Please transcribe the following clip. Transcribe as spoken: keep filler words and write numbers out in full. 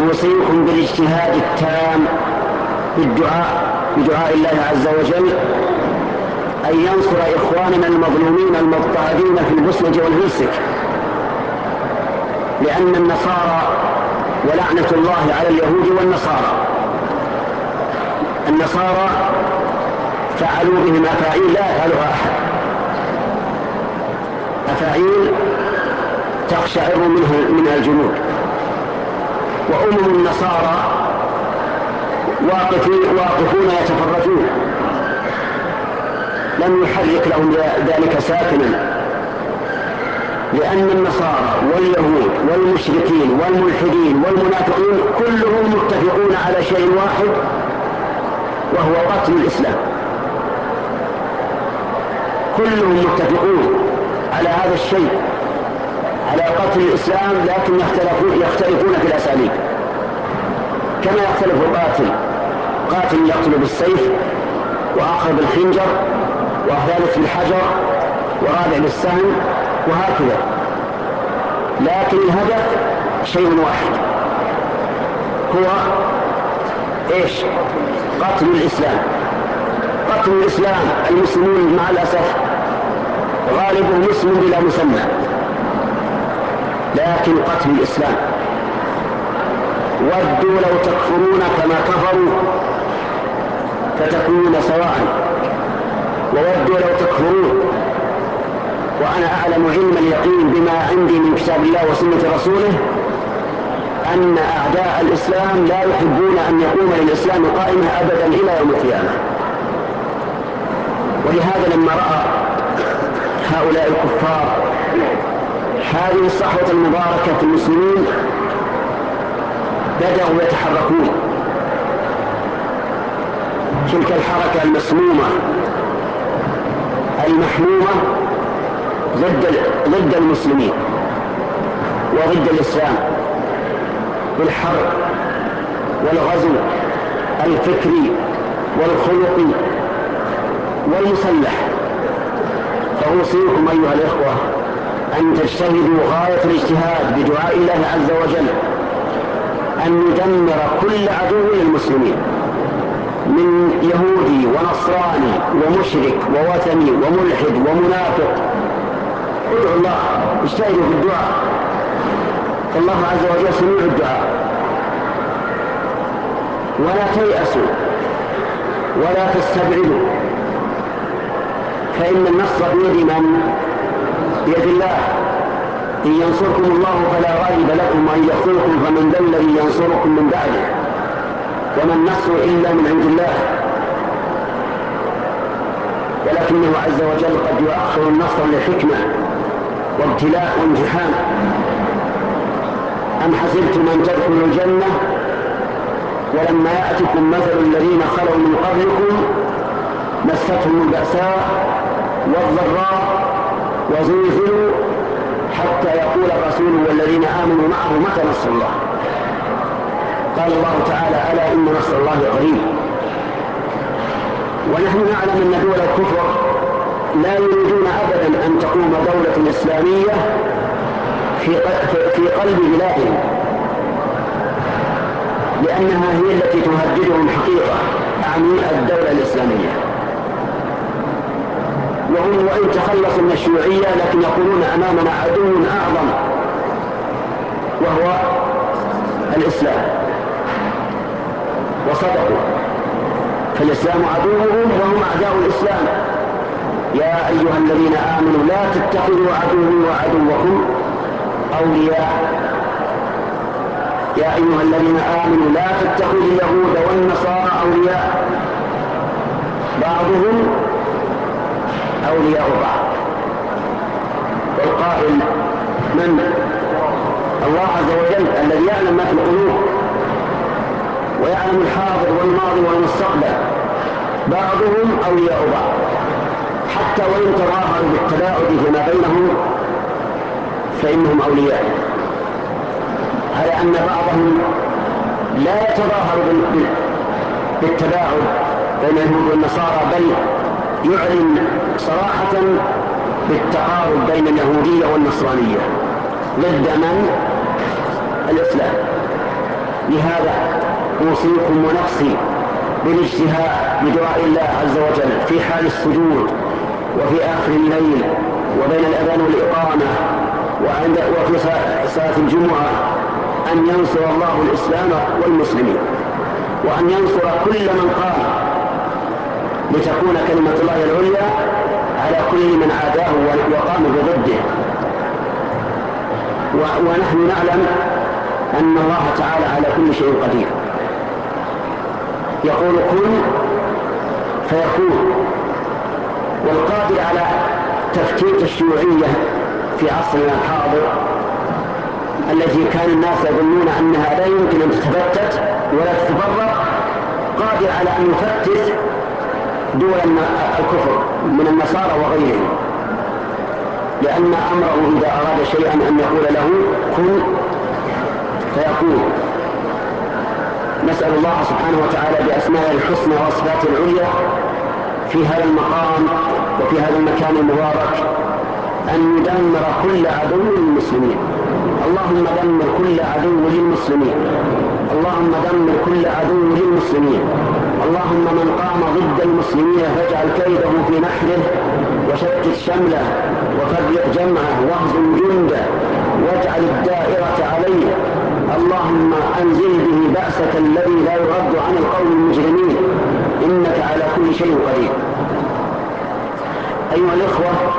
أوصيكم بالاجتهاد التام بالدعاء بدعاء الله عز وجل أن ينصر إخواننا المظلومين المضطهدين في البوسنة والهرسك، لأن النصارى ولعنة الله على اليهود والنصارى، النصارى فعلوا بهم أفاعيل لا يفعلها أحد، أفاعيل تقشعر منها الجنود. وأمم النصارى واقفون يتفرجون، لم يحرك لهم ذلك ساكنا، لأن النصارى واليهود والمشركين والملحدين والمنافقين كلهم متفقون على شيء واحد، وهو قتل الإسلام. كلهم متفقون على هذا الشيء، على قتل الإسلام، لكن يختلفون, يختلفون في الأساليب، كما يختلف القاتل، قاتل يقتل بالسيف، وآخر بالخنجر، وثالث بالحجر، ورابع بالسهم، وهكذا، لكن الهدف شيء واحد، هو ايش؟ قتل الإسلام. قتل الإسلام. المسلمون مع الأسف غالبهم مسلم بلا مسمى، لكن قتل الإسلام. ودوا لو تكفرون كما كفروا فتكونون سواء، وودوا لو تكفرون. وأنا أعلم علم اليقين بما عندي من كتاب الله وسنة رسوله أن أعداء الإسلام لا يحبون أن يقوم للإسلام قائمة أبدا إلى يوم القيامة. ولهذا لما رأى هؤلاء الكفار هذه الصحوة المباركة في المسلمين بدأوا يتحركون. تلك الحركة المسمومة المحمومة ضد ضد المسلمين وضد الإسلام، بالحرب والغزو الفكري والخلقي والمسلح. فأوصيكم أيها الإخوة أن تجتهدوا غاية الاجتهاد بدعاء الله عز وجل أن يدمر كل عدو للمسلمين من يهودي ونصراني ومشرك ووثني وملحد ومنافق. ادعوا الله، اجتهدوا في الدعاء، فالله عز وجل سميع الدعاء. ولا تيأسوا ولا تستبعدوا، فإن النصر بيد من؟ بيد الله. إن ينصركم الله فلا غالب لكم، وإن يخذلكم فمن ذا الذي ينصركم من بعده، وما النصر إلا من عند الله. ولكنه عز وجل قد يؤخر النصر لحكمة وابتلاء وامتحان. أم حسبتم أن تدخلوا الجنة ولما يأتكم مثل الذين خلوا من قبلكم مستهم البأساء والضراء وزلزلوا حتى يقول الرسول والذين آمنوا معه متى نصر الله. قال الله تعالى: ألا إن نصر الله قريب. ونحن نعلم أن دول الكفر لا يريدون أبدا أن تقوم دولة إسلامية في قلب بلادهم، لأنها هي التي تهددهم حقيقة، أعني الدولة الإسلامية. وهم وإن تخلصوا من الشيوعية لكن يقولون أمامنا عدو أعظم وهو الإسلام، وصدقوا، فالإسلام عدوهم وهم أعداء الإسلام. يا أيها الذين آمنوا لا تتخذوا عدوي وعدوكم أولياء. يا أيها الذين آمنوا لا تتخذوا اليهود والنصارى أولياء، بعضهم أولياء بعض. والقائل من؟ الله عز وجل الذي يعلم ما في القلوب ويعلم الحاضر والماضي والمستقبل. بعضهم أولياء بعض، حتى وإن تظاهروا بالتباعد فيما بينهم فإنهم أولياء، على أن بعضهم لا يتظاهر بالتباعد بين اليهود والنصارى، بل يعلن صراحة بالتقارب بين اليهودية والنصرانية ضد من؟ الإسلام. لهذا أوصيكم ونفسي بالاجتهاد بدعاء الله عز وجل في حال السجود وفي آخر الليل وبين الأذان والإقامة وعند وفي صلاة الجمعة أن ينصر الله الإسلام والمسلمين، وأن ينصر كل من قام لتكون كلمة الله العليا على كل من عاداه وقام بضده. ونحن نعلم أن الله تعالى على كل شيء قدير، يقول كن فيكون، والقادر على تفتيت الشيوعية في عصرنا الحاضر التي كان الناس يظنون أنها لا يمكن أن تتفتت ولا تتفرق، قادر على أن يفتت دول الكفر من النصارى وغيرهم، لأن أمره إذا أراد شيئا أن يقول له كن فيكون. نسأل الله سبحانه وتعالى بأسمائه الحسنى وصفاته العليا في هذا المقام وفي هذا المكان المبارك أن يدمر كل عدو للمسلمين. اللهم دمر كل عدو للمسلمين، اللهم دمر كل عدو للمسلمين. اللهم من قام ضد المسلمين فاجعل كيده في نحره وشتت شمله وفرق جمعه واهزم جنده واجعل الدائرة عليه. اللهم أنزل به بأسك الذي لا يرد عن القوم المجرمين، إنك على كل شيء قدير. أيها الإخوة،